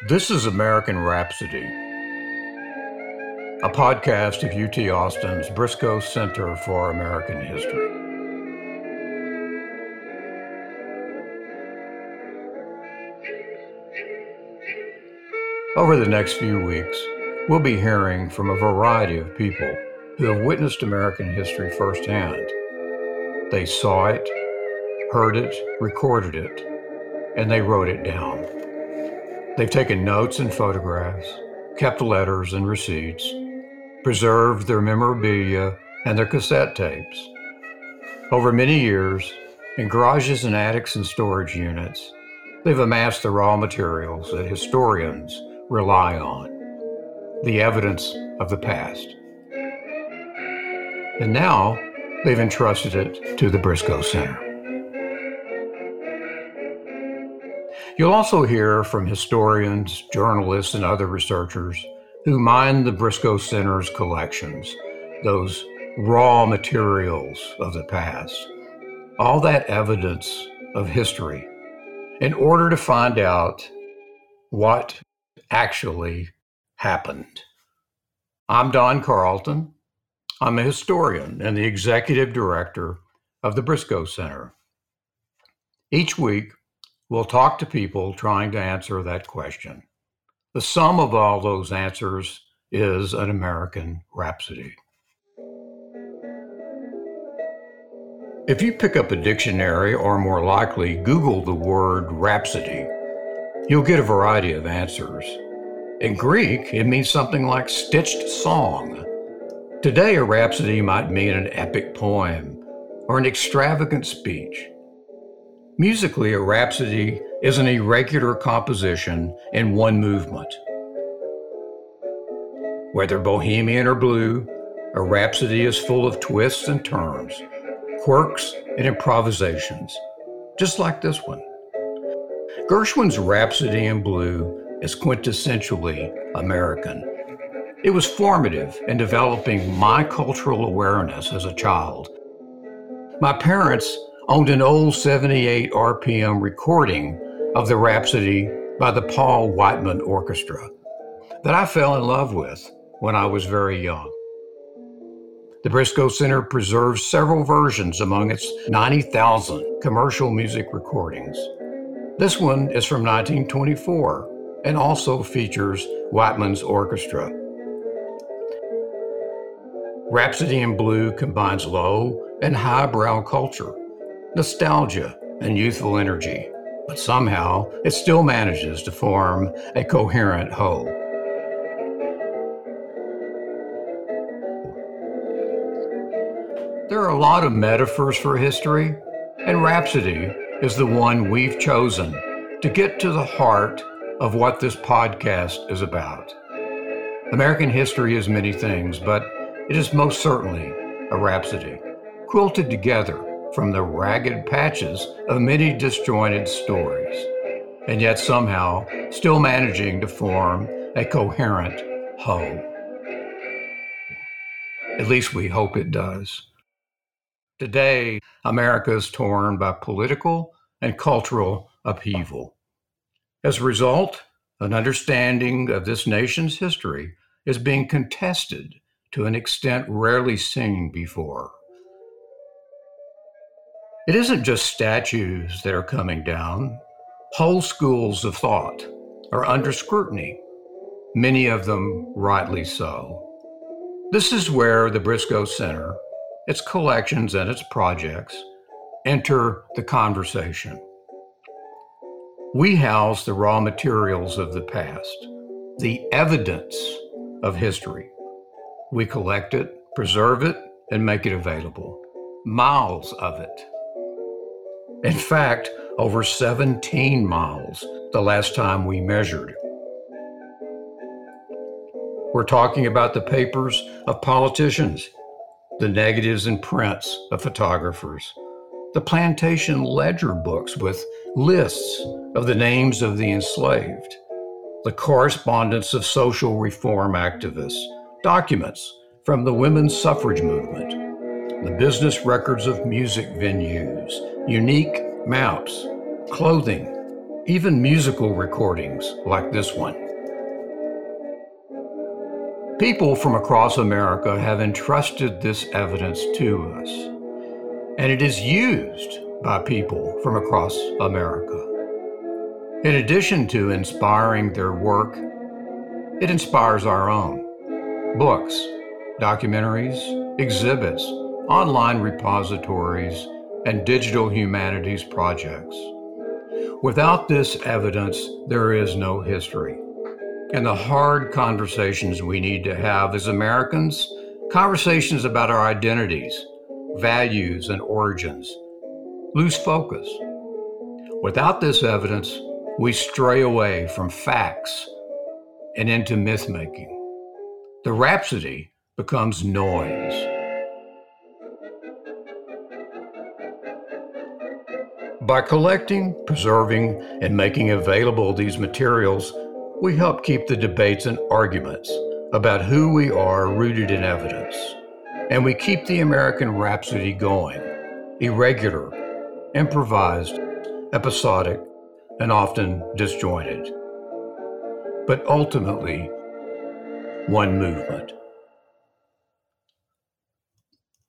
This is American Rhapsody, a podcast of UT Austin's Briscoe Center for American History. Over the next few weeks, we'll be hearing from a variety of people who have witnessed American history firsthand. They saw it, heard it, recorded it, and they wrote it down. They've taken notes and photographs, kept letters and receipts, preserved their memorabilia and their cassette tapes. Over many years, in garages and attics and storage units, they've amassed the raw materials that historians rely on, the evidence of the past. And now, they've entrusted it to the Briscoe Center. You'll also hear from historians, journalists, and other researchers who mine the Briscoe Center's collections, those raw materials of the past, all that evidence of history, in order to find out what actually happened. I'm Don Carlton. I'm a historian and the executive director of the Briscoe Center. Each week, we'll talk to people trying to answer that question. The sum of all those answers is an American Rhapsody. If you pick up a dictionary, or more likely, Google the word rhapsody, you'll get a variety of answers. In Greek, it means something like stitched song. Today, a rhapsody might mean an epic poem or an extravagant speech. Musically, a rhapsody is an irregular composition in one movement. Whether bohemian or blue, a rhapsody is full of twists and turns, quirks and improvisations, just like this one. Gershwin's Rhapsody in Blue is quintessentially American. It was formative in developing my cultural awareness as a child. My parents owned an old 78 RPM recording of the Rhapsody by the Paul Whiteman Orchestra that I fell in love with when I was very young. The Briscoe Center preserves several versions among its 90,000 commercial music recordings. This one is from 1924 and also features Whiteman's orchestra. Rhapsody in Blue combines low and highbrow culture, nostalgia, and youthful energy, but somehow it still manages to form a coherent whole. There are a lot of metaphors for history, and Rhapsody is the one we've chosen to get to the heart of what this podcast is about. American history is many things, but it is most certainly a rhapsody, quilted together from the ragged patches of many disjointed stories, and yet somehow still managing to form a coherent whole. At least we hope it does. Today, America is torn by political and cultural upheaval. As a result, an understanding of this nation's history is being contested to an extent rarely seen before. It isn't just statues that are coming down. Whole schools of thought are under scrutiny, many of them rightly so. This is where the Briscoe Center, its collections and its projects, enter the conversation. We house the raw materials of the past, the evidence of history. We collect it, preserve it, and make it available. Miles of it. In fact, over 17 miles the last time we measured. We're talking about the papers of politicians, the negatives and prints of photographers, the plantation ledger books with lists of the names of the enslaved, the correspondence of social reform activists, documents from the women's suffrage movement, the business records of music venues, unique maps, clothing, even musical recordings like this one. People from across America have entrusted this evidence to us, and it is used by people from across America. In addition to inspiring their work, it inspires our own. Books, documentaries, exhibits, online repositories, and digital humanities projects. Without this evidence, there is no history. And the hard conversations we need to have as Americans, conversations about our identities, values, and origins, lose focus. Without this evidence, we stray away from facts and into myth-making. The rhapsody becomes noise. By collecting, preserving, and making available these materials, we help keep the debates and arguments about who we are rooted in evidence. And we keep the American Rhapsody going, irregular, improvised, episodic, and often disjointed, but ultimately one movement.